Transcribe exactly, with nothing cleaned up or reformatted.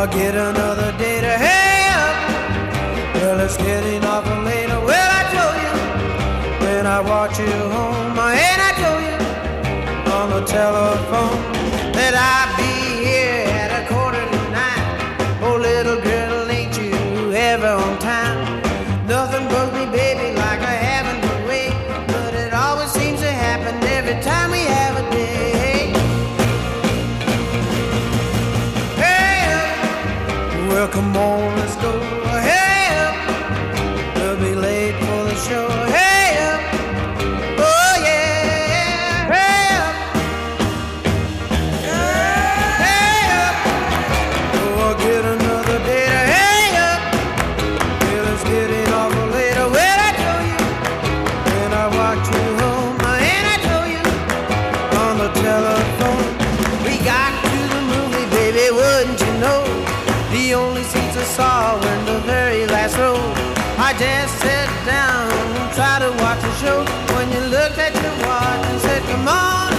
get another day to hang up. Well, it's getting awful later. Well, I told you when I watch you home, and I told you on the telephone that I'd be here at a quarter to nine. Oh, little girl, ain't you ever on time? Nothing bugs me, baby, like I having to wait, but it always seems to happen every time we have a day. Hey up, well, come on, let's go. Hey up, we'll be late for the show. Hey up, oh yeah. Hey up, hey up, oh, I'll get another day to hang up. Well, it's getting awful later. Well, I told you when I walked you home, and I told you on the telephone. We got to the movie, baby, wouldn't you know? The only seats I saw were in the very last row. I just sat down and tried to watch the show when you looked at your watch and said, come on.